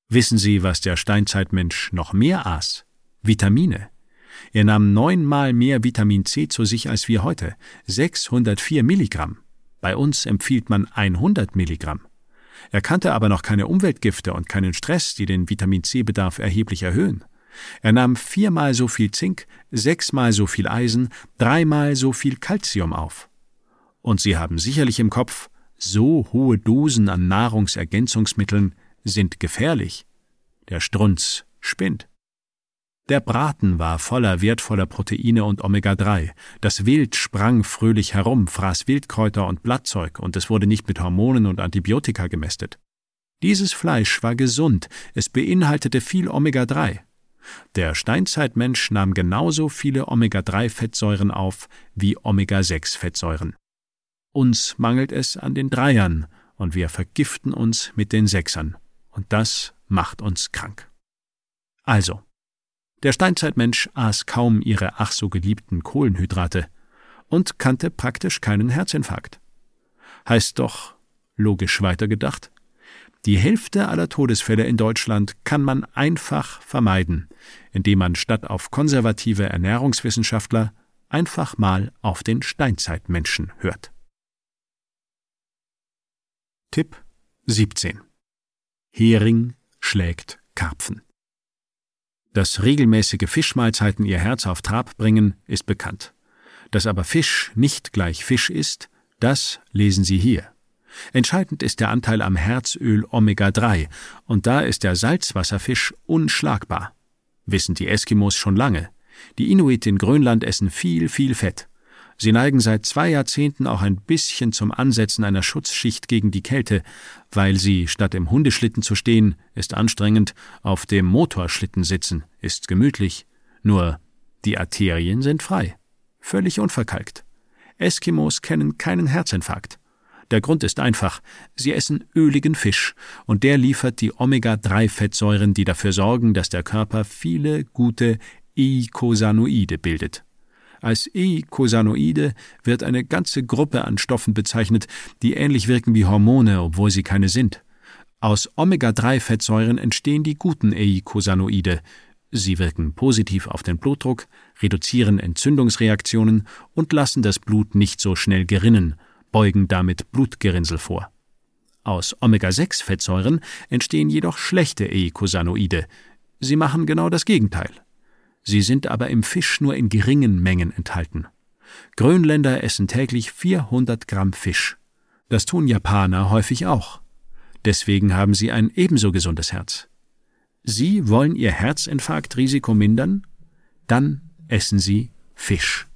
Wissen Sie, was der Steinzeitmensch noch mehr aß? Vitamine. Er nahm 9-mal mehr Vitamin C zu sich als wir heute, 604 Milligramm. Bei uns empfiehlt man 100 Milligramm. Er kannte aber noch keine Umweltgifte und keinen Stress, die den Vitamin-C-Bedarf erheblich erhöhen. Er nahm 4-mal so viel Zink, 6-mal so viel Eisen, 3-mal so viel Calcium auf. Und Sie haben sicherlich im Kopf, so hohe Dosen an Nahrungsergänzungsmitteln sind gefährlich. Der Strunz spinnt. Der Braten war voller wertvoller Proteine und Omega-3. Das Wild sprang fröhlich herum, fraß Wildkräuter und Blattzeug, und es wurde nicht mit Hormonen und Antibiotika gemästet. Dieses Fleisch war gesund, es beinhaltete viel Omega-3. Der Steinzeitmensch nahm genauso viele Omega-3-Fettsäuren auf wie Omega-6-Fettsäuren. Uns mangelt es an den Dreiern, und wir vergiften uns mit den Sechsern. Und das macht uns krank. Also, der Steinzeitmensch aß kaum ihre ach so geliebten Kohlenhydrate und kannte praktisch keinen Herzinfarkt. Heißt doch, logisch weitergedacht, die Hälfte aller Todesfälle in Deutschland kann man einfach vermeiden, indem man statt auf konservative Ernährungswissenschaftler einfach mal auf den Steinzeitmenschen hört. Tipp 17. Hering schlägt Karpfen. Dass regelmäßige Fischmahlzeiten ihr Herz auf Trab bringen, ist bekannt. Dass aber Fisch nicht gleich Fisch ist, das lesen Sie hier. Entscheidend ist der Anteil am Herzöl Omega-3, und da ist der Salzwasserfisch unschlagbar. Wissen die Eskimos schon lange. Die Inuit in Grönland essen viel Fett. Sie neigen seit 2 Jahrzehnten auch ein bisschen zum Ansetzen einer Schutzschicht gegen die Kälte, weil sie, statt im Hundeschlitten zu stehen, ist anstrengend, auf dem Motorschlitten sitzen, ist gemütlich. Nur, die Arterien sind frei. Völlig unverkalkt. Eskimos kennen keinen Herzinfarkt. Der Grund ist einfach, sie essen öligen Fisch, und der liefert die Omega-3-Fettsäuren, die dafür sorgen, dass der Körper viele gute Eicosanoide bildet. Als Eicosanoide wird eine ganze Gruppe an Stoffen bezeichnet, die ähnlich wirken wie Hormone, obwohl sie keine sind. Aus Omega-3-Fettsäuren entstehen die guten Eicosanoide. Sie wirken positiv auf den Blutdruck, reduzieren Entzündungsreaktionen und lassen das Blut nicht so schnell gerinnen, beugen damit Blutgerinnsel vor. Aus Omega-6-Fettsäuren entstehen jedoch schlechte Eicosanoide. Sie machen genau das Gegenteil. Sie sind aber im Fisch nur in geringen Mengen enthalten. Grönländer essen täglich 400 Gramm Fisch. Das tun Japaner häufig auch. Deswegen haben sie ein ebenso gesundes Herz. Sie wollen Ihr Herzinfarktrisiko mindern? Dann essen Sie Fisch.